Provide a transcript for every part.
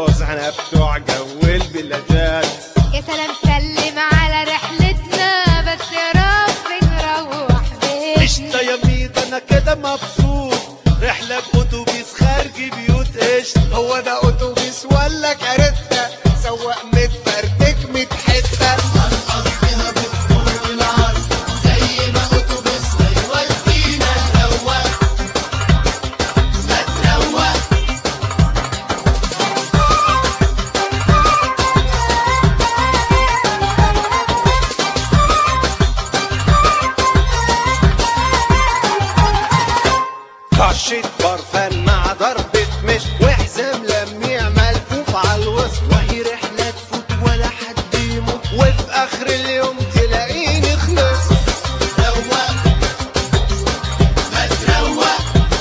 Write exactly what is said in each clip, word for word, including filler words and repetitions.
الجوز احنا بتوع جو البلادات. يا سلام سلم على رحلتنا بس يا رب نروح بيتنا. قشطة يا ميت انا كده مبسوط، رحلة بأتوبيس خارج بيوت قشطة. هو ده اتوبيس ولا كارته؟ سواق متفرتك ميت حته. هنقض بيها بالطول والعرض زي ما اتوبيسنا يودينا. نروق ما تروق. طشة برفان مع ضربة مش وحزام لميع ملفوف على الوسط. وهي رحلة تفوت ولا حد يموت وفي آخر اليوم تلاقيني خلصت. روق ما تروق.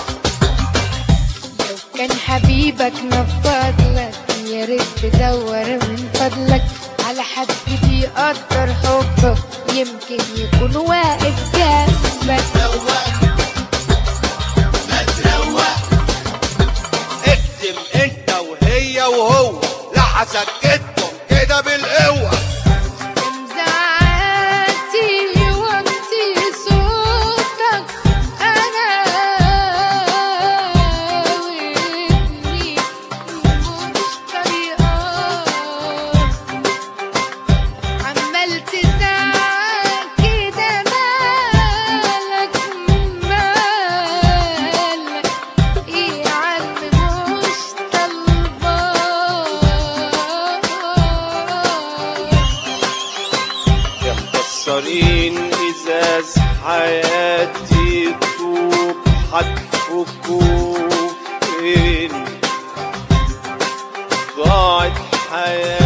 لو كان حبيبك نفضلك يا ريت تدور من فضلك على حد بيقدر حبك، يمكن يكون واقف جنبك. روق ما تروق. اكتم انت وهي وهو لا هسكتكم كده بالقوة. مزعلتي وامتي صوتك انا وابني مش طريقة. عمال تزعل كده مالك مالك ايه يا عم مش طالبة. يا مكسرين ازاز حياتي طوب هتفكوا فين؟ ضاعت حياتي